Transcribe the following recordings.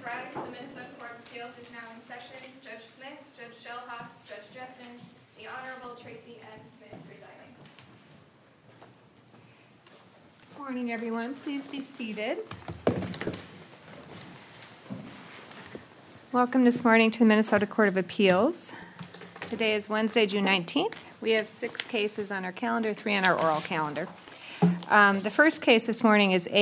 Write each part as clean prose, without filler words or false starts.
Democrats, the Minnesota Court of Appeals is now in session. Judge Smith, Judge Shellhouse, Judge Jessen, the Honorable Tracy M. Smith presiding. Morning, everyone. Please be seated. Welcome this morning to the Minnesota Court of Appeals. Today is Wednesday, June 19th. We have 6 cases on our calendar, 3 on our oral calendar. The first case this morning is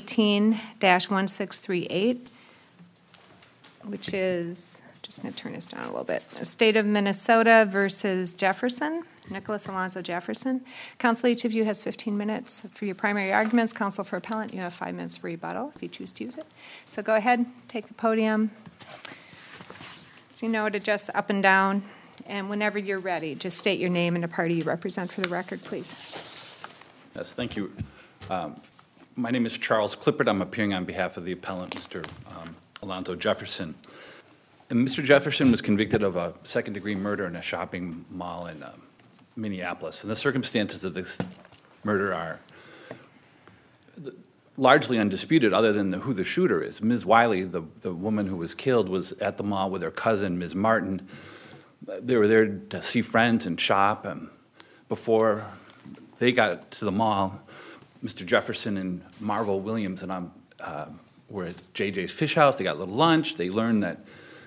A18-1638, which is, just going to turn this down a little bit, State of Minnesota versus Jefferson, Nicholas Alonzo Jefferson. Counsel, each of you has 15 minutes for your primary arguments. Counsel for appellant, you have 5 minutes for rebuttal if you choose to use it. So go ahead, take the podium. So you know to adjust up and down. And whenever you're ready, just state your name and the party you represent for the record, please. Yes, thank you. My name is Charles Clippert. I'm appearing on behalf of the appellant, Mr. Alonzo Jefferson. And Mr. Jefferson was convicted of a second-degree murder in a shopping mall in Minneapolis. And the circumstances of this murder are largely undisputed other than who the shooter is. Ms. Wiley, the woman who was killed, was at the mall with her cousin, Ms. Martin. They were there to see friends and shop. Before they got to the mall, Mr. Jefferson and Marvel Williams and I were at JJ's Fish House. They got a little lunch. They learned that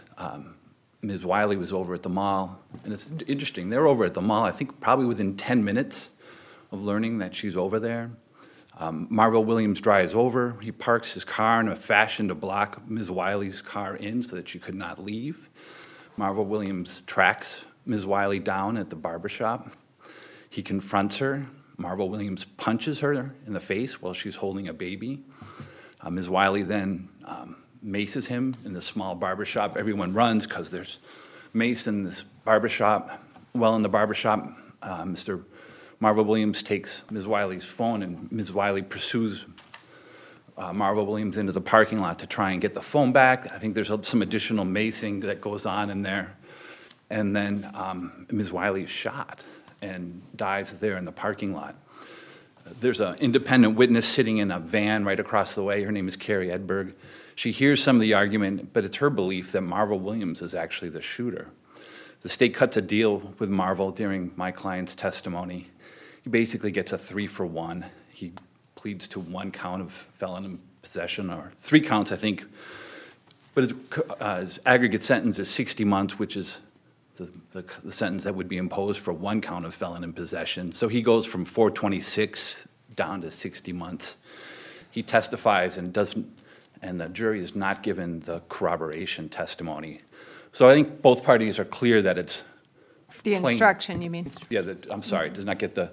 Ms. Wiley was over at the mall. And it's interesting. They're over at the mall, I think, probably within 10 minutes of learning that she's over there. Marvel Williams drives over. He parks his car in a fashion to block Ms. Wiley's car in so that she could not leave. Marvel Williams tracks Ms. Wiley down at the barbershop. He confronts her. Marvel Williams punches her in the face while she's holding a baby. Ms. Wiley then maces him in the small barbershop. Everyone runs because there's mace in this barbershop. Well, in the barbershop, Mr. Marvel Williams takes Ms. Wiley's phone, and Ms. Wiley pursues Marvel Williams into the parking lot to try and get the phone back. I think there's some additional macing that goes on in there. And then Ms. Wiley is shot and dies there in the parking lot. There's an independent witness sitting in a van right across the way. Her name is Carrie Edberg. She hears some of the argument, but it's her belief that Marvel Williams is actually the shooter. The state cuts a deal with Marvel during my client's testimony. He basically gets a 3-for-1. He pleads to 1 count of felon in possession, or 3 counts, I think. But his aggregate sentence is 60 months, which is the sentence that would be imposed for 1 count of felon in possession. So he goes from 426 down to 60 months. He testifies and the jury is not given the corroboration testimony. So I think both parties are clear that it's The instruction, you mean? Yeah, I'm sorry, does not get the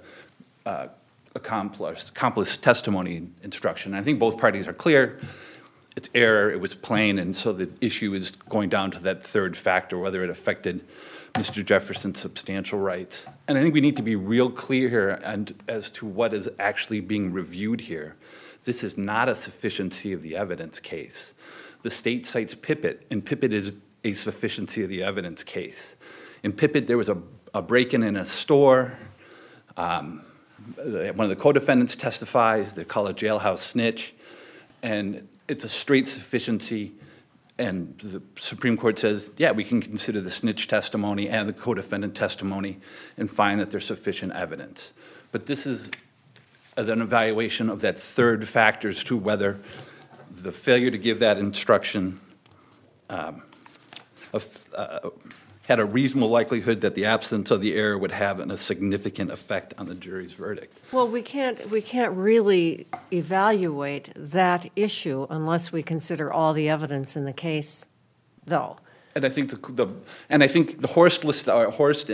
accomplice testimony instruction. I think both parties are clear. It's error, it was plain, and so the issue is going down to that 3rd factor, whether it affected Mr. Jefferson's substantial rights. And I think we need to be real clear here as to what is actually being reviewed here. This is not a sufficiency of the evidence case. The state cites Pippett, and Pippett is a sufficiency of the evidence case. In Pippett, there was a break-in in a store. One of the co-defendants testifies. They call it jailhouse snitch. And it's a straight sufficiency. And the Supreme Court says, yeah, we can consider the snitch testimony and the co-defendant testimony and find that there's sufficient evidence. But this is an evaluation of that 3rd factor as to whether the failure to give that instruction had a reasonable likelihood that the absence of the error would have a significant effect on the jury's verdict. Well, we can't really evaluate that issue unless we consider all the evidence in the case, though. And I think the Horst lists out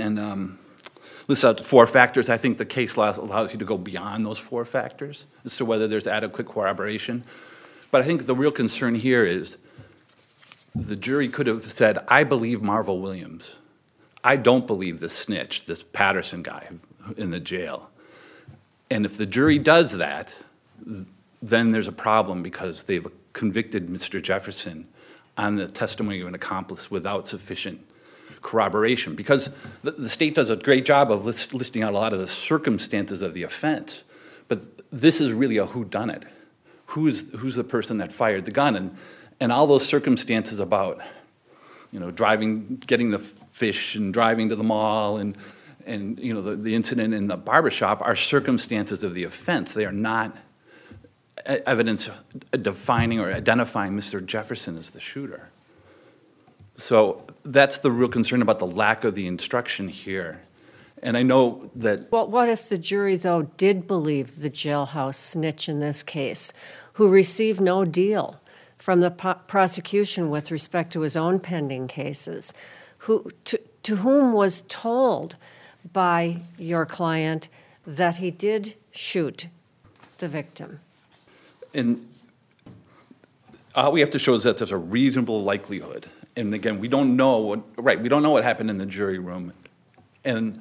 the 4 factors. I think the case law allows you to go beyond those 4 factors as to whether there's adequate corroboration. But I think the real concern here is the jury could have said, I believe Marvel Williams. I don't believe this snitch, this Patterson guy in the jail. And if the jury does that, then there's a problem because they've convicted Mr. Jefferson on the testimony of an accomplice without sufficient corroboration. Because the state does a great job of listing out a lot of the circumstances of the offense, but this is really a whodunit. Who's the person that fired the gun? And all those circumstances about, driving, getting the fish and driving to the mall and the incident in the barbershop are circumstances of the offense. They are not evidence defining or identifying Mr. Jefferson as the shooter. So that's the real concern about the lack of the instruction here. And I know that... Well, what if the jury, though, did believe the jailhouse snitch in this case, who received no deal from the prosecution with respect to his own pending cases, to whom was told by your client that he did shoot the victim? And all we have to show is that there's a reasonable likelihood. And again, we don't know what happened in the jury room. And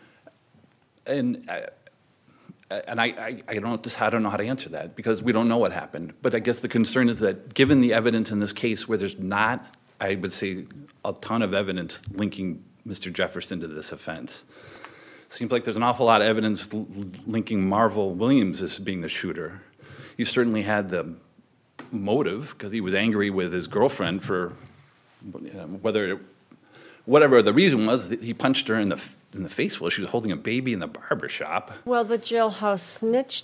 I don't know how to answer that because we don't know what happened. But I guess the concern is that given the evidence in this case where there's not, I would say, a ton of evidence linking Mr. Jefferson to this offense, seems like there's an awful lot of evidence linking Marvel Williams as being the shooter. You certainly had the motive because he was angry with his girlfriend for whatever the reason was. He punched her in the face while she was holding a baby in the barber shop. Well, the jailhouse snitch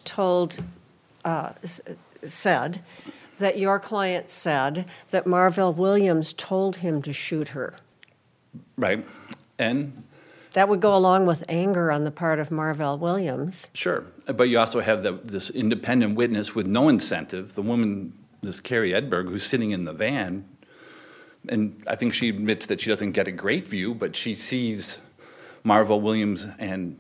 said that your client said that Marvell Williams told him to shoot her. Right, and that would go along with anger on the part of Marvell Williams. Sure, but you also have this independent witness with no incentive, the woman, this Carrie Edberg, who's sitting in the van, and I think she admits that she doesn't get a great view, but she sees Marvell Williams and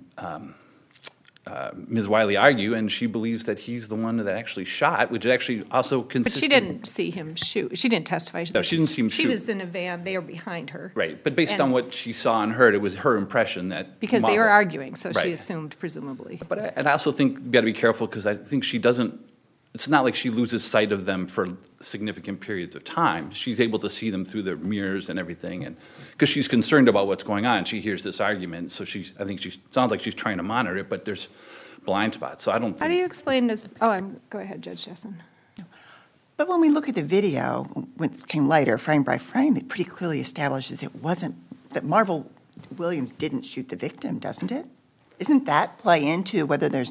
Ms. Wiley argue, and she believes that he's the one that actually shot, which is actually also consistent. But she didn't see him shoot. She didn't testify. No, she didn't see him shoot. She was in a van. They were behind her. Right, but based on what she saw and heard, it was her impression that because they were arguing, so right. she assumed, presumably. But I also think you've got to be careful because I think she doesn't. It's not like she loses sight of them for significant periods of time. She's able to see them through their mirrors and everything, and because she's concerned about what's going on, she hears this argument. So I think she sounds like she's trying to monitor it, but there's blind spots. So I don't think. How do you explain this? Oh, go ahead, Judge Jessen. But when we look at the video, which came later, frame by frame, it pretty clearly establishes it wasn't, that Marvell Williams didn't shoot the victim, doesn't it? Isn't that play into whether there's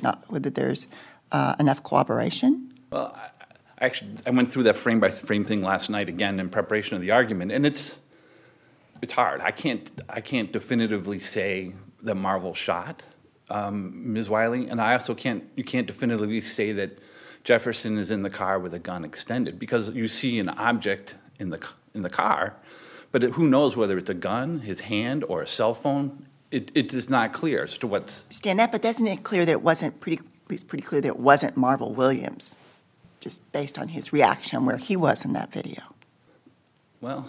enough corroboration? Well, I went through that frame by frame thing last night again in preparation of the argument, and it's hard. I can't definitively say that Marvell shot Ms. Wiley, and you can't definitively say that Jefferson is in the car with a gun extended because you see an object in the car, but who knows whether it's a gun, his hand, or a cell phone? It is not clear as to what's. I understand that, but doesn't it clear that it wasn't pretty clear that it wasn't Marvell Williams, just based on his reaction where he was in that video? Well,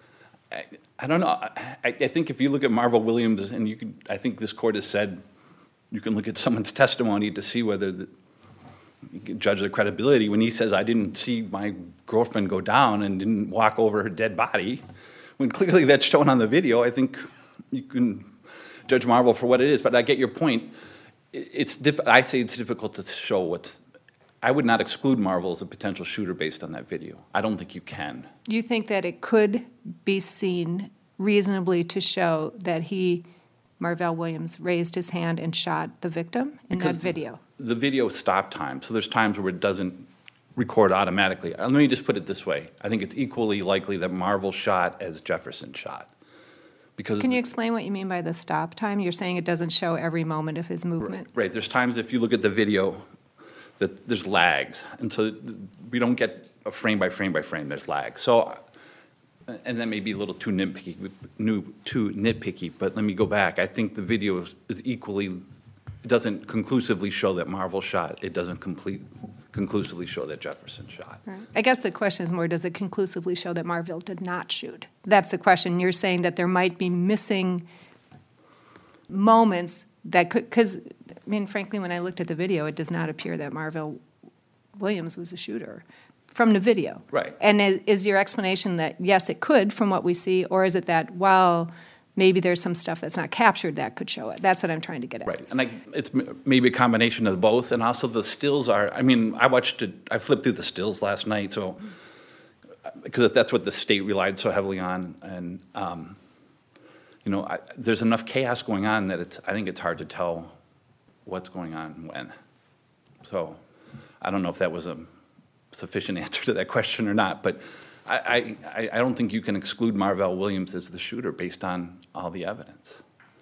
I don't know. I think if you look at Marvell Williams, and I think this court has said you can look at someone's testimony to see whether you can judge their credibility. When he says, I didn't see my girlfriend go down and didn't walk over her dead body, when clearly that's shown on the video, I think you can judge Marvell for what it is. But I get your point. I say it's difficult to show what's. I would not exclude Marvell as a potential shooter based on that video. I don't think you can. You think that it could be seen reasonably to show that Marvell Williams, raised his hand and shot the victim in that video? The video stop time, so there's times where it doesn't record automatically. Let me just put it this way. I think it's equally likely that Marvell shot as Jefferson shot. Can you explain what you mean by the stop time? You're saying it doesn't show every moment of his movement? Right. There's times if you look at the video that there's lags, and so we don't get a frame by frame by frame. There's lags. So, and that may be a little too nitpicky, but let me go back. I think the video is equally. It doesn't conclusively show that Marvell shot. It doesn't conclusively show that Jefferson shot. Right. I guess the question is more, does it conclusively show that Marvell did not shoot? That's the question. You're saying that there might be missing moments that could, because, frankly, when I looked at the video, it does not appear that Marvell Williams was a shooter from the video. Right. And is your explanation that, yes, it could from what we see, or is it that, well, maybe there's some stuff that's not captured that could show it? That's what I'm trying to get at. Right, and it's maybe a combination of both, and also the stills are, I flipped through the stills last night, so because that's what the state relied so heavily on, and, there's enough chaos going on that I think it's hard to tell what's going on when. So, I don't know if that was a sufficient answer to that question or not, but I don't think you can exclude Marvell Williams as the shooter based on all the evidence.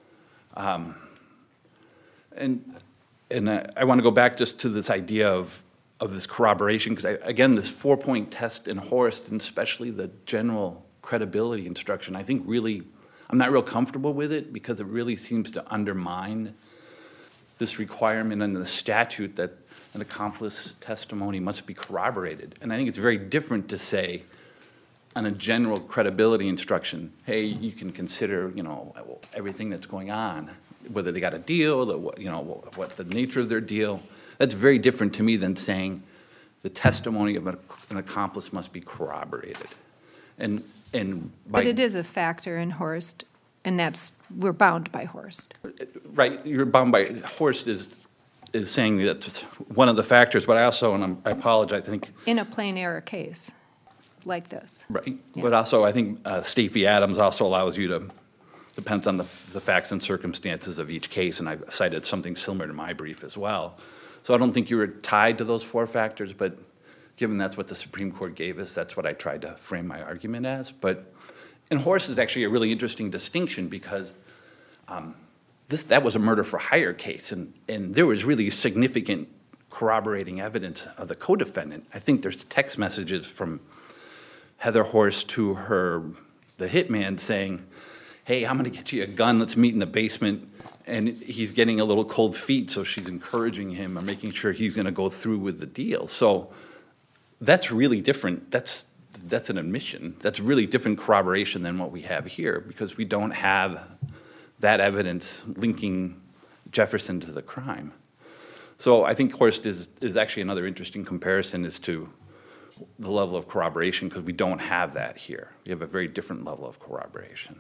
And I want to go back just to this idea of this corroboration, because again, this 4-point test in Horst, and especially the general credibility instruction, I think really, I'm not real comfortable with it because it really seems to undermine this requirement in the statute that an accomplice testimony must be corroborated. And I think it's very different to say on a general credibility instruction, hey, you can consider, everything that's going on, whether they got a deal, what the nature of their deal. That's very different to me than saying the testimony of an accomplice must be corroborated. But it is a factor in Horst, and we're bound by Horst. Right, you're bound by, Horst is saying that's one of the factors, but I also, and I apologize, I think. In a plain error case like this. Right, Yeah. but also I think State v. Adams also allows you to, depends on the facts and circumstances of each case, and I've cited something similar to my brief as well. So I don't think you were tied to those 4 factors, but given that's what the Supreme Court gave us, that's what I tried to frame my argument as. But, and Horst is actually a really interesting distinction because that was a murder for hire case, and there was really significant corroborating evidence of the co-defendant. I think there's text messages from Heather Horst to the hitman saying, hey, I'm going to get you a gun, let's meet in the basement, and he's getting a little cold feet, so she's encouraging him or making sure he's going to go through with the deal. So that's really different. That's an admission. That's really different corroboration than what we have here, because we don't have that evidence linking Jefferson to the crime. So I think Horst is actually another interesting comparison as to the level of corroboration, because we don't have that here. We have a very different level of corroboration.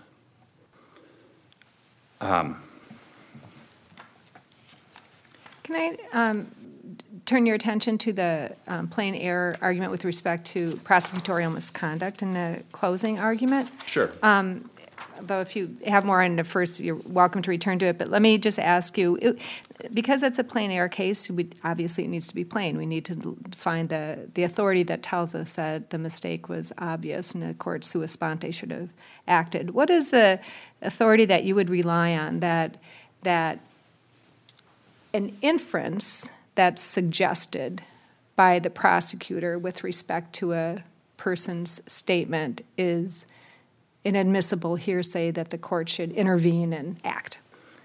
Can I turn your attention to the plain error argument with respect to prosecutorial misconduct in the closing argument? Sure. Though if you have more on the first, you're welcome to return to it. But let me just ask you, because it's a plain error case, obviously it needs to be plain. We need to find the authority that tells us that the mistake was obvious and the court sua sponte should have acted. What is the authority that you would rely on that an inference that's suggested by the prosecutor with respect to a person's statement is inadmissible hearsay that the court should intervene and act?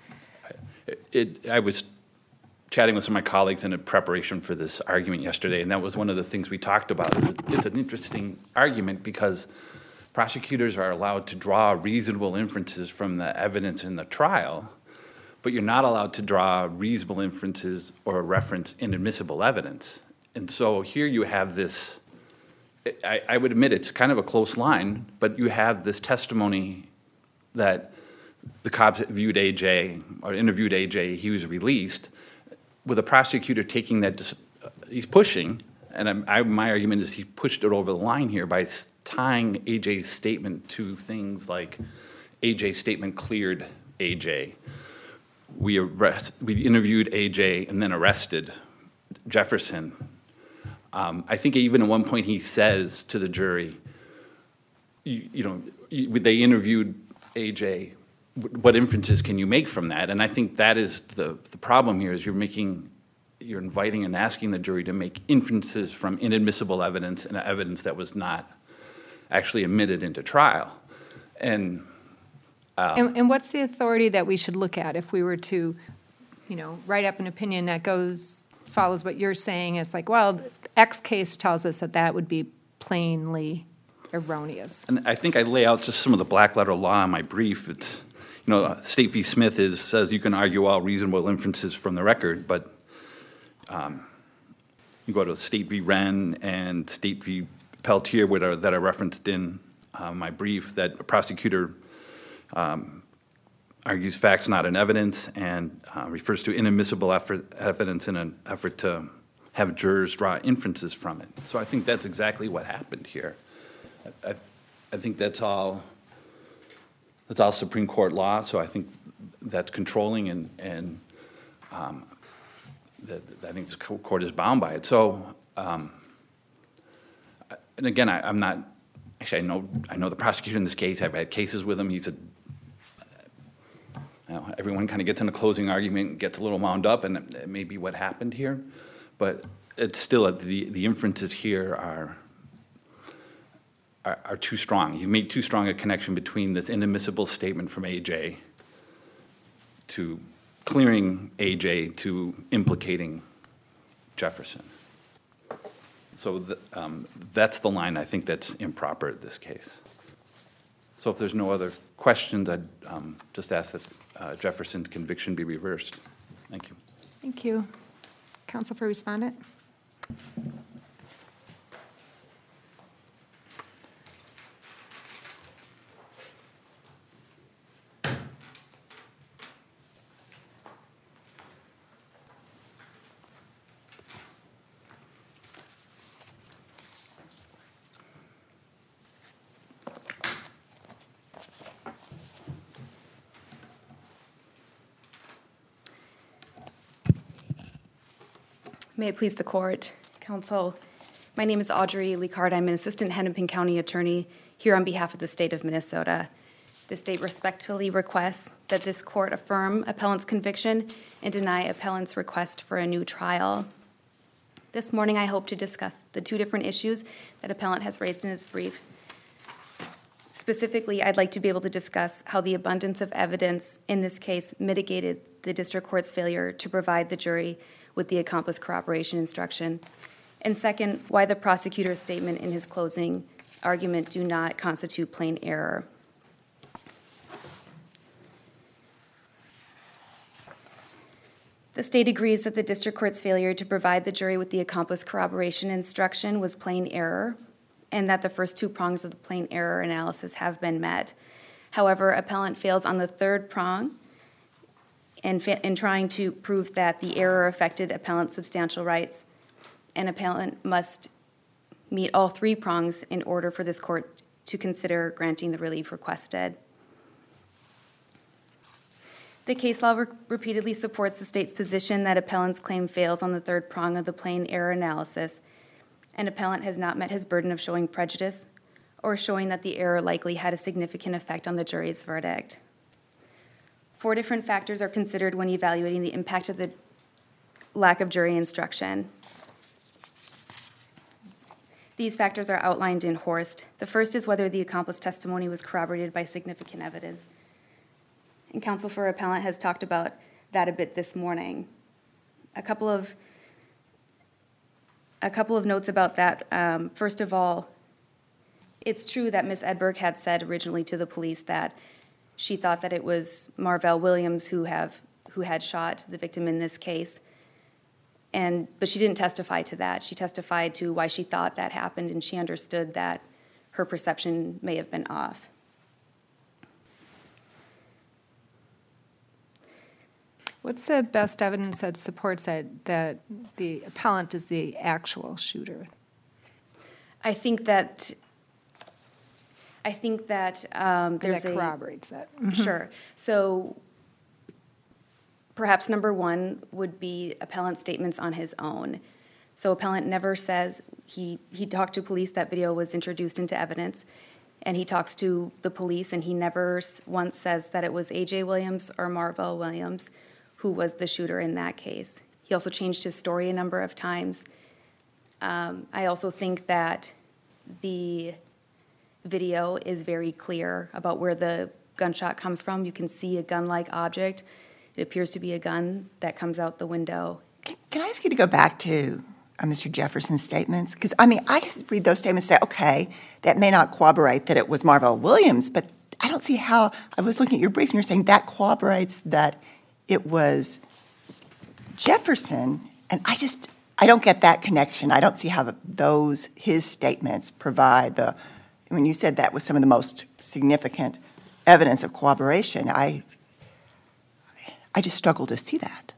I was chatting with some of my colleagues in preparation for this argument yesterday, and that was one of the things we talked about. It's an interesting argument because prosecutors are allowed to draw reasonable inferences from the evidence in the trial, but you're not allowed to draw reasonable inferences or reference inadmissible evidence. And so here you have this, I would admit it's kind of a close line, but you have this testimony that the cops viewed AJ or interviewed AJ, he was released, with a prosecutor taking that, he's pushing, and my argument is he pushed it over the line here by tying AJ's statement to things like AJ's statement cleared AJ. We interviewed AJ and then arrested Jefferson. I think even at one point he says to the jury, they interviewed AJ, what inferences can you make from that? And I think that is the problem here, is you're inviting and asking the jury to make inferences from inadmissible evidence and evidence that was not actually admitted into trial. And what's the authority that we should look at if we were to, write up an opinion that follows what you're saying? It's like, well, X case tells us that would be plainly erroneous. And I think I lay out just some of the black letter law in my brief. It's, State v. Smith says you can argue all reasonable inferences from the record, but you go to State v. Wren and State v. Peltier that are referenced in my brief, that a prosecutor argues facts not in evidence and refers to inadmissible evidence in an effort to have jurors draw inferences from it. So I think that's exactly what happened here. I think that's all Supreme Court law, so I think that's controlling, and I think this court is bound by it. So, and again, I'm not, actually, I know the prosecutor in this case. I've had cases with him. He's everyone kind of gets in a closing argument, gets a little wound up, and it may be what happened here, but it's still, the inferences here are too strong. He's made too strong a connection between this inadmissible statement from AJ to clearing AJ to implicating Jefferson. So that's the line I think that's improper in this case. So if there's no other questions, I'd just ask that Jefferson's conviction be reversed. Thank you. Thank you. Counsel for respondent? May it please the court, counsel. My name is Audrey Licard. I'm an assistant Hennepin County attorney here on behalf of the state of Minnesota. The state respectfully requests that this court affirm appellant's conviction and deny appellant's request for a new trial. This morning, I hope to discuss the two different issues that appellant has raised in his brief. Specifically, I'd like to be able to discuss how the abundance of evidence in this case mitigated the district court's failure to provide the jury with the accomplice corroboration instruction. And second, why the prosecutor's statement in his closing argument do not constitute plain error. The state agrees that the district court's failure to provide the jury with the accomplice corroboration instruction was plain error, and that the first two prongs of the plain error analysis have been met. However, appellant fails on the third prong in trying to prove that the error affected appellant's substantial rights, and appellant must meet all three prongs in order for this court to consider granting the relief requested. The case law repeatedly supports the state's position that appellant's claim fails on the third prong of the plain error analysis, and appellant has not met his burden of showing prejudice or showing that the error likely had a significant effect on the jury's verdict. 4 different factors are considered when evaluating the impact of the lack of jury instruction. These factors are outlined in Horst. The first is whether the accomplice testimony was corroborated by significant evidence. And counsel for appellant has talked about that a bit this morning. A couple of notes about that. First of all, it's true that Ms. Edberg had said originally to the police that she thought that it was Marvell Williams who had shot the victim in this case, but she didn't testify to that. She testified to why she thought that happened, and she understood that her perception may have been off. What's the best evidence that supports that the appellant is the actual shooter? I think that there's that corroborates that. Sure. So perhaps number one would be appellant's statements on his own. So appellant never says he talked to police. That video was introduced into evidence, and he talks to the police, and he never once says that it was A.J. Williams or Marvell Williams who was the shooter in that case. He also changed his story a number of times. I also think that the video is very clear about where the gunshot comes from. You can see a gun-like object. It appears to be a gun that comes out the window. Can I ask you to go back to Mr. Jefferson's statements? Because, I mean, I just read those statements and say, okay, that may not corroborate that it was Marvell Williams, but I don't see how. I was looking at your brief and you're saying that corroborates that it was Jefferson, and I don't get that connection. I don't see how his statements provide when you said that was some of the most significant evidence of corroboration, I just struggle to see that.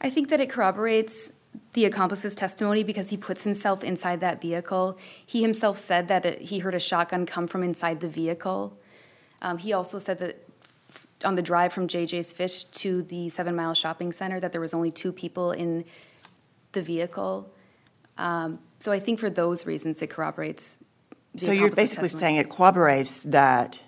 I think that it corroborates the accomplice's testimony because he puts himself inside that vehicle. He himself said that he heard a shotgun come from inside the vehicle. He also said that on the drive from JJ's Fish to the 7 Mile Shopping Center that there was only 2 people in the vehicle. So I think for those reasons it corroborates the So you're accomplice's basically testimony. saying it corroborates that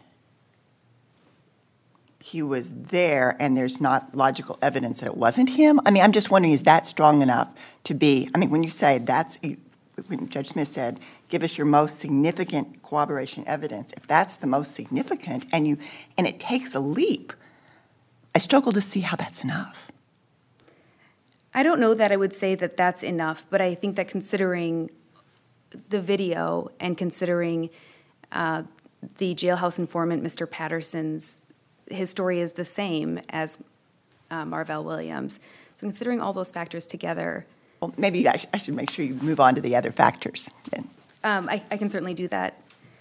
he was there and there's not logical evidence that it wasn't him? I mean, I'm just wondering, is that strong enough to be, I mean, when you say when Judge Smith said, give us your most significant corroboration evidence, if that's the most significant and it takes a leap, I struggle to see how that's enough. I don't know that I would say that that's enough, but I think that considering the video and considering the jailhouse informant, Mr. Patterson's, his story is the same as Marvell Williams. So considering all those factors together, Well, maybe I should make sure you move on to the other factors then. I can certainly do that.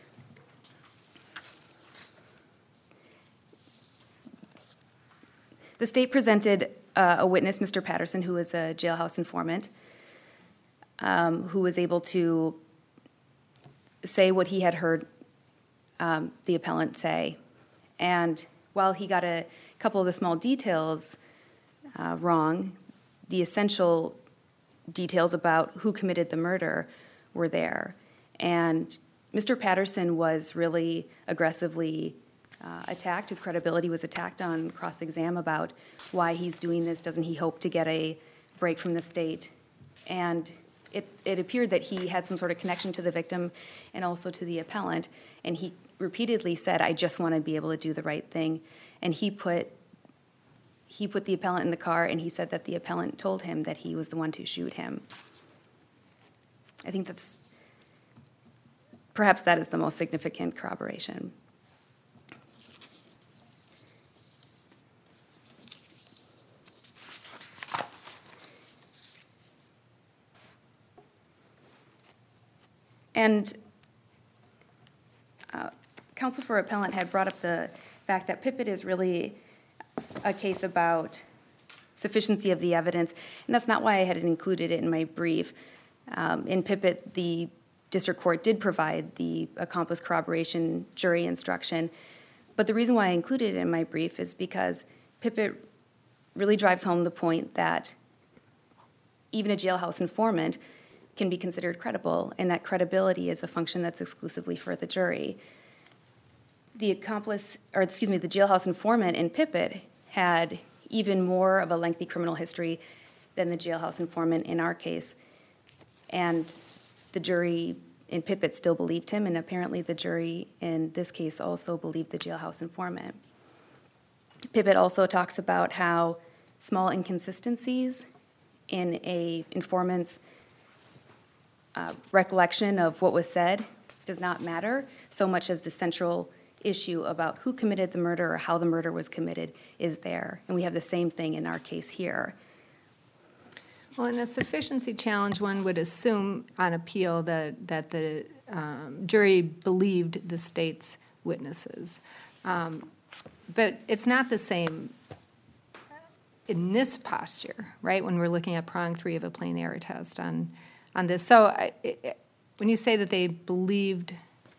The state presented a witness, Mr. Patterson, who was a jailhouse informant, who was able to say what he had heard the appellant say. And while he got a couple of the small details wrong, the essential details about who committed the murder were there. And Mr. Patterson was really aggressively attacked. His credibility was attacked on cross-exam about why he's doing this. Doesn't he hope to get a break from the state? And it appeared that he had some sort of connection to the victim and also to the appellant. And he repeatedly said, I just want to be able to do the right thing. And he put the appellant in the car, and he said that the appellant told him that he was the one to shoot him. I think perhaps that is the most significant corroboration. And counsel for appellant had brought up the fact that Pippett is really a case about sufficiency of the evidence, and that's not why I had included it in my brief. In Pippett, the district court did provide the accomplice corroboration jury instruction, but the reason why I included it in my brief is because Pippett really drives home the point that even a jailhouse informant can be considered credible, and that credibility is a function that's exclusively for the jury. The jailhouse informant in Pippett had even more of a lengthy criminal history than the jailhouse informant in our case. And the jury in Pippett still believed him, and apparently the jury in this case also believed the jailhouse informant. Pippett also talks about how small inconsistencies in an informant's recollection of what was said does not matter so much as the central issue about who committed the murder or how the murder was committed is there. And we have the same thing in our case here. Well, in a sufficiency challenge, one would assume on appeal that the jury believed the state's witnesses. But it's not the same in this posture, right, when we're looking at prong 3 of a plain error test on this. So when you say that they believed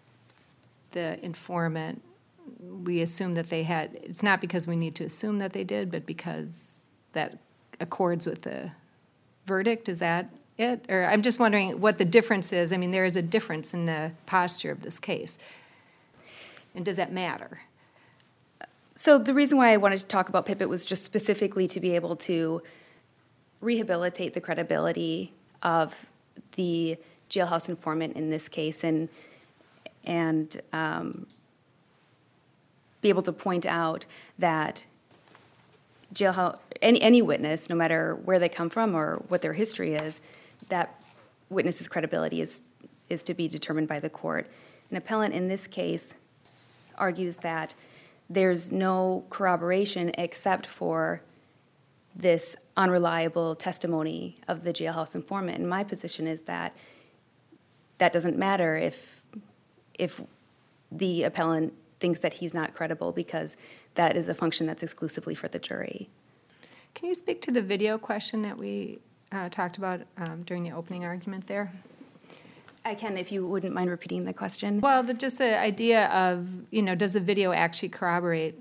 the informant, we assume that they had, it's not because we need to assume that they did, but because that accords with the verdict, is that it? Or I'm just wondering what the difference is. I mean, there is a difference in the posture of this case. And does that matter? So the reason why I wanted to talk about Pippett was just specifically to be able to rehabilitate the credibility of the jailhouse informant in this case and be able to point out that jailhouse, any witness, no matter where they come from or what their history is, that witness's credibility is to be determined by the court. An appellant in this case argues that there's no corroboration except for this unreliable testimony of the jailhouse informant. And my position is that that doesn't matter if the appellant thinks that he's not credible, because that is a function that's exclusively for the jury. Can you speak to the video question that we talked about during the opening argument there? I can, if you wouldn't mind repeating the question. Well, just the idea of, does the video actually corroborate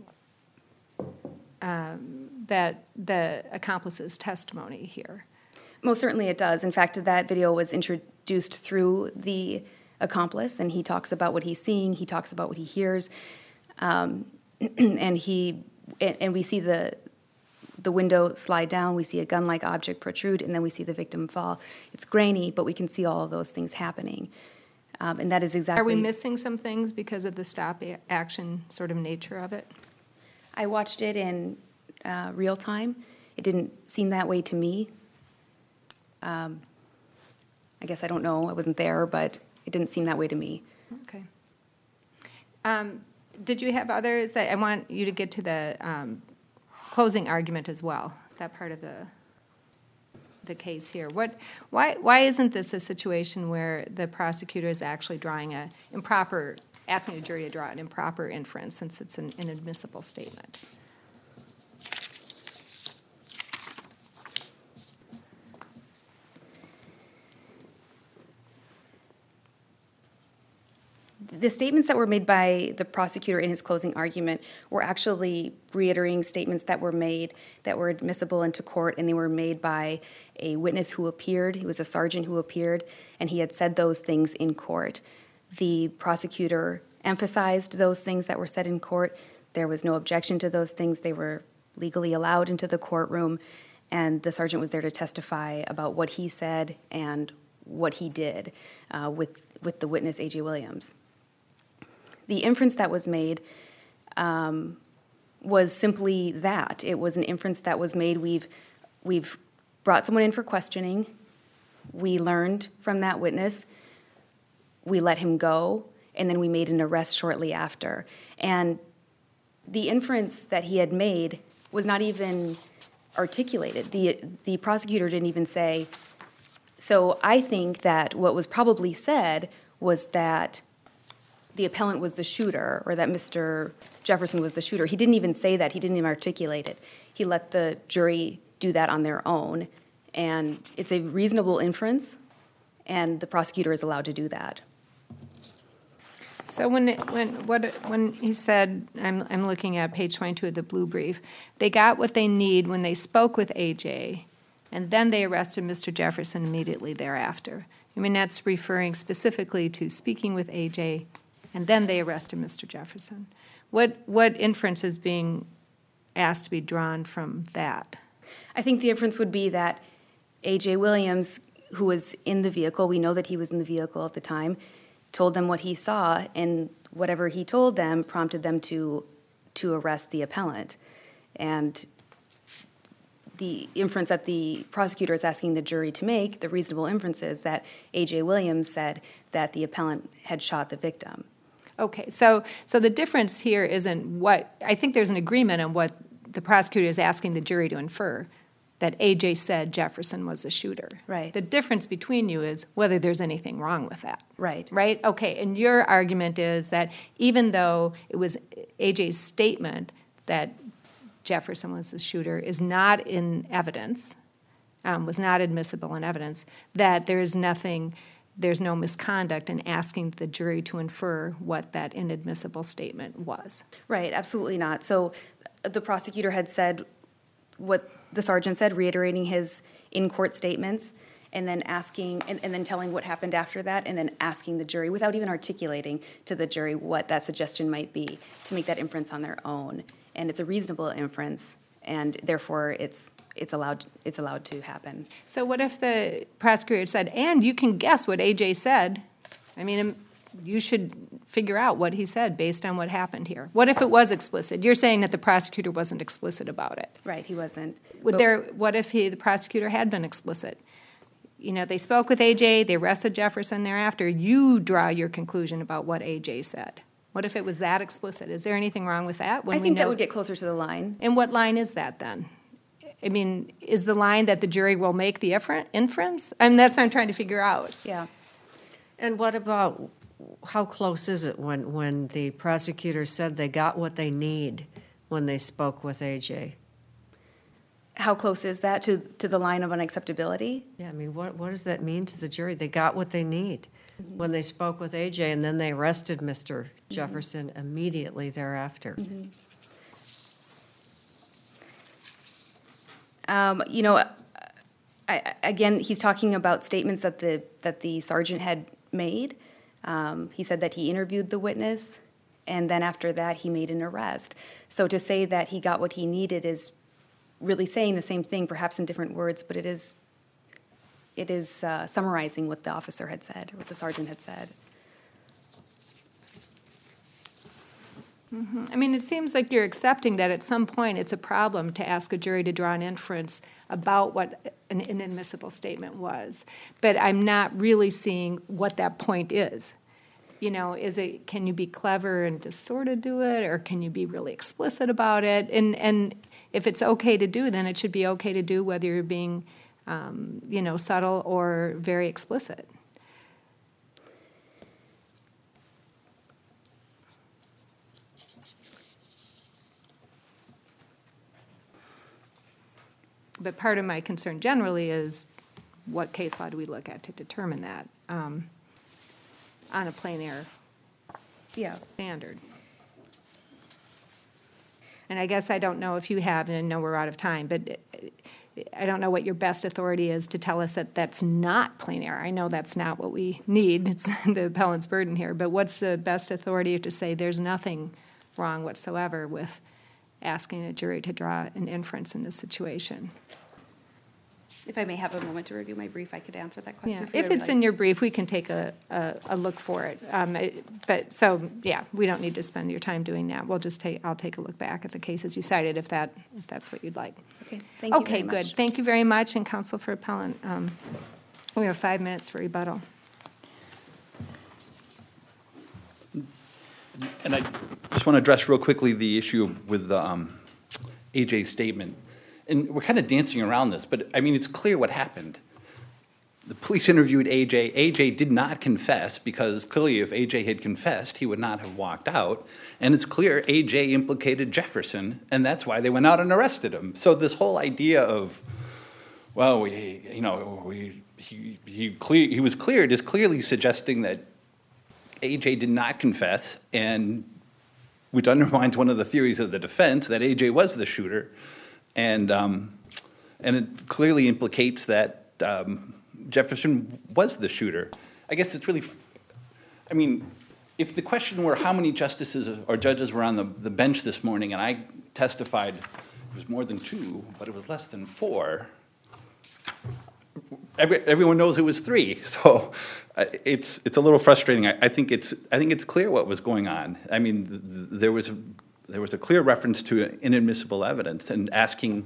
that the accomplice's testimony here? Most certainly it does. In fact, that video was introduced through the accomplice, and he talks about what he's seeing, he talks about what he hears, and we see the window slide down, we see a gun-like object protrude, and then we see the victim fall. It's grainy, but we can see all of those things happening. And that is exactly... Are we missing some things because of the stop action sort of nature of it? I watched it in real time. It didn't seem that way to me. I guess I don't know, I wasn't there, but it didn't seem that way to me. Okay. Did you have others? I want you to get to the closing argument as well, that part of the case here. Why isn't this a situation where the prosecutor is actually asking a jury to draw an improper inference since it's an inadmissible statement? The statements that were made by the prosecutor in his closing argument were actually reiterating statements that were made that were admissible into court, and they were made by a witness who appeared. He was a sergeant who appeared, and he had said those things in court. The prosecutor emphasized those things that were said in court. There was no objection to those things. They were legally allowed into the courtroom, and the sergeant was there to testify about what he said and what he did with the witness, A.J. Williams. The inference that was made was simply that. It was an inference that was made. We've brought someone in for questioning. We learned from that witness. We let him go, and then we made an arrest shortly after. And the inference that he had made was not even articulated. The prosecutor didn't even say, so I think that what was probably said was that the appellant was the shooter, or that Mr. Jefferson was the shooter. He didn't even say that. He didn't even articulate it. He let the jury do that on their own, and it's a reasonable inference, and the prosecutor is allowed to do that. So when he said, I'm looking at page 22 of the blue brief, they got what they need when they spoke with A.J., and then they arrested Mr. Jefferson immediately thereafter. I mean, that's referring specifically to speaking with A.J., and then they arrested Mr. Jefferson. What inference is being asked to be drawn from that? I think the inference would be that A.J. Williams, who was in the vehicle, we know that he was in the vehicle at the time, told them what he saw, and whatever he told them prompted them to arrest the appellant. And the inference that the prosecutor is asking the jury to make, the reasonable inference is that A.J. Williams said that the appellant had shot the victim. Okay, so the difference here isn't what, I think there's an agreement on what the prosecutor is asking the jury to infer, that A.J. said Jefferson was the shooter. Right. The difference between you is whether there's anything wrong with that. Right. Right? Okay, and your argument is that even though it was A.J.'s statement that Jefferson was the shooter is not in evidence, was not admissible in evidence, that there's no misconduct in asking the jury to infer what that inadmissible statement was. Right, absolutely not. So the prosecutor had said what the sergeant said, reiterating his in-court statements, and then asking, and then telling what happened after that, and then asking the jury, without even articulating to the jury what that suggestion might be, to make that inference on their own. And it's a reasonable inference, and therefore it's allowed to happen. So what if the prosecutor said, and you can guess what A.J. said? I mean, you should figure out what he said based on what happened here. What if it was explicit? You're saying that the prosecutor wasn't explicit about it. Right, he wasn't. What if the prosecutor had been explicit? You know, they spoke with A.J., they arrested Jefferson thereafter. You draw your conclusion about what A.J. said. What if it was that explicit? Is there anything wrong with that? I think that would get closer to the line. And what line is that then? I mean, is the line that the jury will make the inference? And that's what I'm trying to figure out. Yeah. And what about, how close is it when the prosecutor said they got what they need when they spoke with A.J.? How close is that to the line of unacceptability? Yeah, I mean, what does that mean to the jury? They got what they need when they spoke with AJ, and then they arrested Mr. Jefferson immediately thereafter. You know, again, he's talking about statements that the sergeant had made. He said that he interviewed the witness, and then after that, he made an arrest. So to say that he got what he needed is really saying the same thing, perhaps in different words, but it is summarizing what the officer had said, or what the sergeant had said. I mean, it seems like you're accepting that at some point it's a problem to ask a jury to draw an inference about what an inadmissible statement was. But I'm not really seeing what that point is. You know, can you be clever and just sort of do it, or can you be really explicit about it? And if it's okay to do, then it should be okay to do whether you're being, subtle or very explicit. But part of my concern generally is what case law do we look at to determine that on a plain error standard? And I guess I don't know if you have, and I know we're out of time, but I don't know what your best authority is to tell us that that's not plain error. I know that's not what we need. It's the appellant's burden here. But what's the best authority to say there's nothing wrong whatsoever with asking a jury to draw an inference in this situation? If I may have a moment to review my brief, I could answer that question. Yeah, if it's in your brief, we can take a look for it. We don't need to spend your time doing that. I'll take a look back at the cases you cited if that's what you'd like. Okay, thank you very Okay, much. good. Thank you very much, and counsel for appellant. We have 5 minutes for rebuttal. And I just want to address real quickly the issue with the AJ's statement. And we're kind of dancing around this, but I mean, it's clear what happened. The police interviewed AJ. AJ did not confess because clearly if AJ had confessed, he would not have walked out. And it's clear AJ implicated Jefferson, and that's why they went out and arrested him. So this whole idea of, well, he was cleared is clearly suggesting that AJ did not confess, and which undermines one of the theories of the defense, that AJ was the shooter. And it clearly implicates that Jefferson was the shooter. I guess it's really, I mean, if the question were how many justices or judges were on the bench this morning, and I testified it was more than 2, but it was less than 4, everyone knows it was 3. So it's a little frustrating. I think it's clear what was going on. I mean, there was a clear reference to inadmissible evidence and asking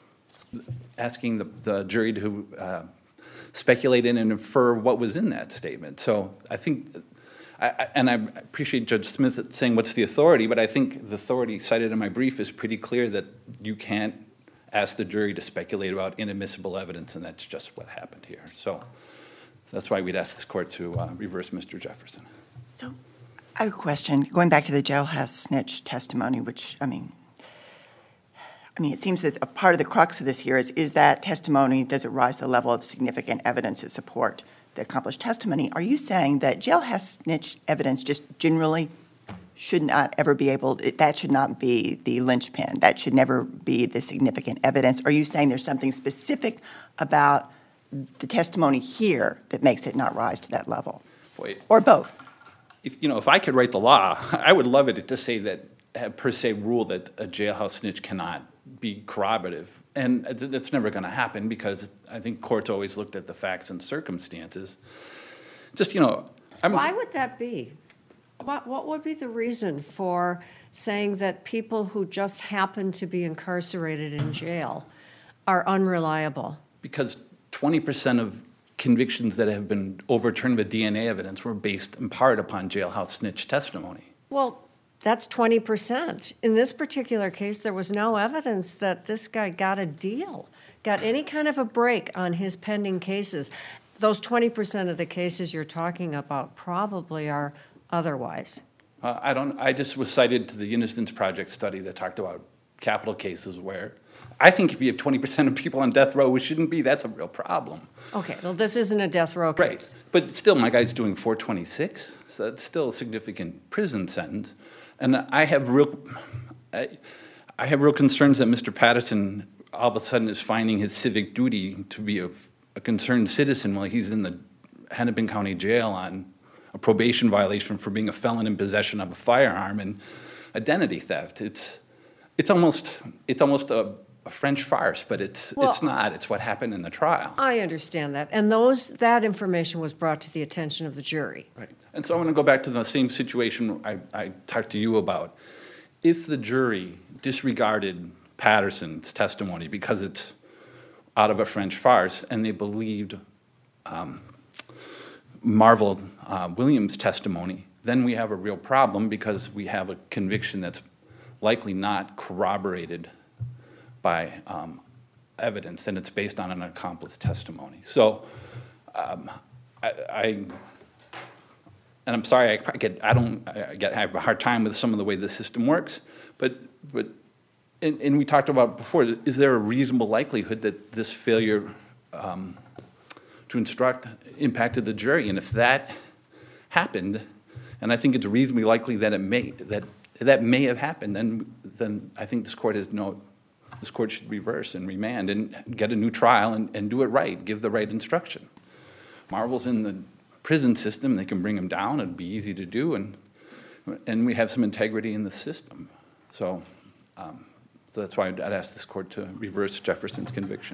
the jury to speculate in and infer what was in that statement. So I think, and I appreciate Judge Smith saying what's the authority, but I think the authority cited in my brief is pretty clear that you can't ask the jury to speculate about inadmissible evidence, and that's just what happened here. So that's why we'd ask this court to reverse Mr. Jefferson. So I have a question. Going back to the jailhouse snitch testimony, which, I mean, it seems that a part of the crux of this here is that testimony, does it rise to the level of significant evidence to support the accomplished testimony? Are you saying that jailhouse snitch evidence just generally should not ever be that should not be the linchpin, that should never be the significant evidence? Are you saying there's something specific about the testimony here that makes it not rise to that level? Boy, or both? If I could write the law, I would love it to say that per se rule that a jailhouse snitch cannot be corroborative. And that's never going to happen because I think courts always looked at the facts and circumstances. Why would that be? What would be the reason for saying that people who just happen to be incarcerated in jail are unreliable? Because 20% of convictions that have been overturned with DNA evidence were based in part upon jailhouse snitch testimony. Well, that's 20%. In this particular case, there was no evidence that this guy got a deal, got any kind of a break on his pending cases. Those 20% of the cases you're talking about probably are otherwise. I just was cited to the Innocence Project study that talked about capital cases where I think if you have 20% of people on death row who shouldn't be, that's a real problem. Okay, well, this isn't a death row Right, case. but still, my guy's doing 426, so that's still a significant prison sentence. And I have real concerns that Mr. Patterson all of a sudden is finding his civic duty to be a concerned citizen while he's in the Hennepin County Jail on a probation violation for being a felon in possession of a firearm and identity theft. It's almost a French farce, but it's not. It's what happened in the trial. I understand that. And that information was brought to the attention of the jury. Right. And so I want to go back to the same situation I talked to you about. If the jury disregarded Patterson's testimony because it's out of a French farce and they believed Marvel Williams' testimony, then we have a real problem because we have a conviction that's likely not corroborated by evidence, and it's based on an accomplice testimony. So and I'm sorry, I have a hard time with some of the way the system works, but we talked about before, is there a reasonable likelihood that this failure to instruct impacted the jury? And if that happened, and I think it's reasonably likely that that may have happened, then I think this court should reverse and remand and get a new trial and do it right, give the right instruction. Marvel's in the prison system, they can bring him down, it'd be easy to do, and we have some integrity in the system. So that's why I'd ask this court to reverse Jefferson's conviction.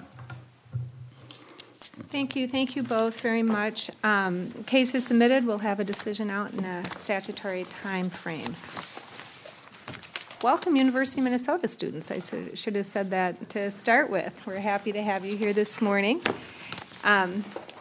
Thank you both very much. Case is submitted, we'll have a decision out in a statutory time frame. Welcome, University of Minnesota students. I should have said that to start with. We're happy to have you here this morning.